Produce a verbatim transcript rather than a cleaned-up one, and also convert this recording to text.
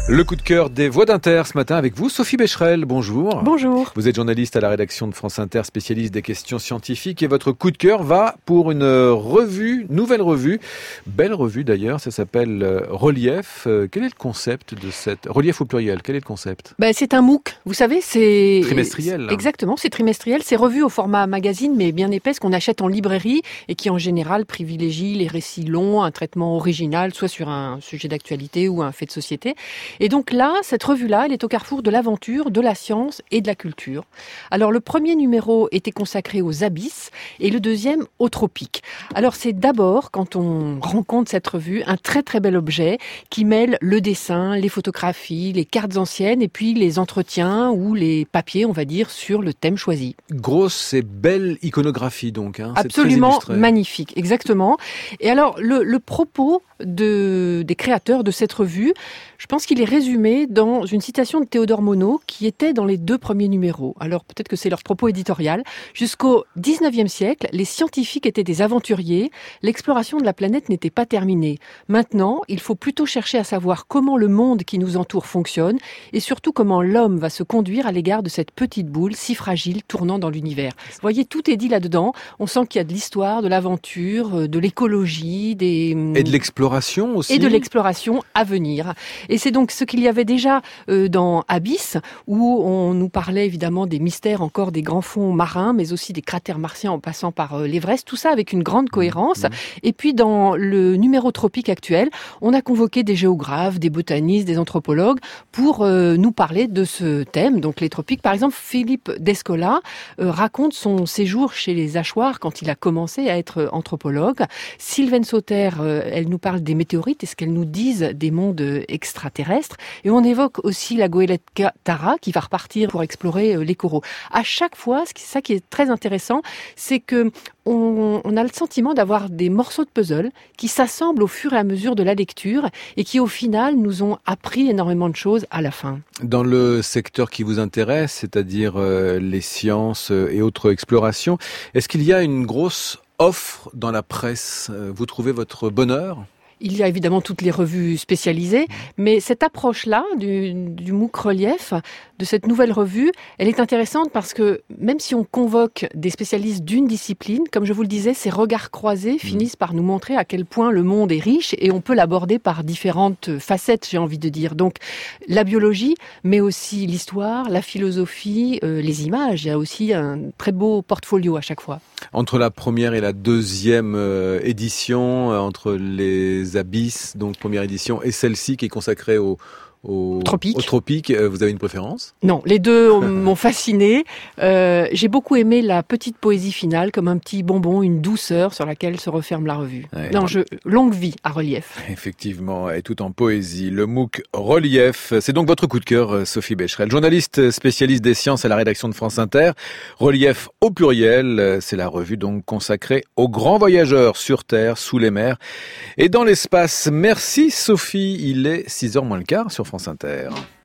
Le coup de cœur des Voix d'Inter ce matin avec vous, Sophie Becherel. Bonjour. Bonjour. Vous êtes journaliste à la rédaction de France Inter, spécialiste des questions scientifiques, et votre coup de cœur va pour une revue, nouvelle revue, belle revue d'ailleurs, ça s'appelle Relief. Quel est le concept de cette... Relief au pluriel, quel est le concept? Ben, c'est un MOOC, vous savez, c'est... Trimestriel. C'est... Exactement, c'est trimestriel, c'est revu au format magazine, mais bien épaisse, qu'on achète en librairie et qui en général privilégie les récits longs, un traitement original, soit sur un sujet d'actualité ou un fait de société. Et donc là, cette revue-là, elle est au carrefour de l'aventure, de la science et de la culture. Alors le premier numéro était consacré aux abysses et le deuxième aux tropiques. Alors c'est d'abord, quand on rencontre cette revue, un très très bel objet qui mêle le dessin, les photographies, les cartes anciennes et puis les entretiens ou les papiers, on va dire, sur le thème choisi. Grosse et belle iconographie donc. Hein. Absolument magnifique, exactement. Et alors le, le propos de, des créateurs de cette revue, je pense qu'il est résumé dans une citation de Théodore Monod qui était dans les deux premiers numéros. Alors peut-être que c'est leur propos éditorial. Jusqu'au dix-neuvième siècle, les scientifiques étaient des aventuriers. L'exploration de la planète n'était pas terminée. Maintenant, il faut plutôt chercher à savoir comment le monde qui nous entoure fonctionne et surtout comment l'homme va se conduire à l'égard de cette petite boule si fragile tournant dans l'univers. Vous voyez, tout est dit là-dedans. On sent qu'il y a de l'histoire, de l'aventure, de l'écologie, des... Et de l'exploration aussi. Et de l'exploration à venir. Et c'est donc ce qu'il y avait déjà euh, dans Abyss, où on nous parlait évidemment des mystères encore des grands fonds marins, mais aussi des cratères martiens en passant par euh, l'Everest, tout ça avec une grande cohérence. Mmh. Et puis dans le numéro tropique actuel, on a convoqué des géographes, des botanistes, des anthropologues pour euh, nous parler de ce thème, donc les tropiques. Par exemple, Philippe Descola euh, raconte son séjour chez les Hachoirs quand il a commencé à être anthropologue. Sylvaine Sauter, euh, elle nous parle des météorites et ce qu'elles nous disent des mondes extraterrestres. Et on évoque aussi la goélette Tara qui va repartir pour explorer les coraux. À chaque fois, ce qui, ça qui est très intéressant, c'est que on, on a le sentiment d'avoir des morceaux de puzzle qui s'assemblent au fur et à mesure de la lecture et qui au final nous ont appris énormément de choses à la fin. Dans le secteur qui vous intéresse, c'est-à-dire euh, les sciences et autres explorations, est-ce qu'il y a une grosse offre dans la presse? Vous trouvez votre bonheur? Il y a évidemment toutes les revues spécialisées, mais cette approche-là du, du MOOC Relief, de cette nouvelle revue, elle est intéressante parce que même si on convoque des spécialistes d'une discipline, comme je vous le disais, ces regards croisés finissent par nous montrer à quel point le monde est riche et on peut l'aborder par différentes facettes, j'ai envie de dire. Donc la biologie, mais aussi l'histoire, la philosophie, euh, les images. Il y a aussi un très beau portfolio à chaque fois. Entre la première et la deuxième euh, édition, euh, entre les Abysses, donc première édition, et celle-ci qui est consacrée au, au, tropique. au tropique, euh, vous avez une préférence? Non, les deux m'ont fasciné. Euh, j'ai beaucoup aimé la petite poésie finale, comme un petit bonbon, une douceur sur laquelle se referme la revue. Ouais, non, je, longue vie à Relief. Effectivement, et tout en poésie. Le MOOC Relief, c'est donc votre coup de cœur, Sophie Becherel, journaliste spécialiste des sciences à la rédaction de France Inter. Relief au pluriel, c'est la revue donc consacrée aux grands voyageurs sur Terre, sous les mers et dans l'espace. Merci Sophie, il est six heures moins le quart sur France Inter.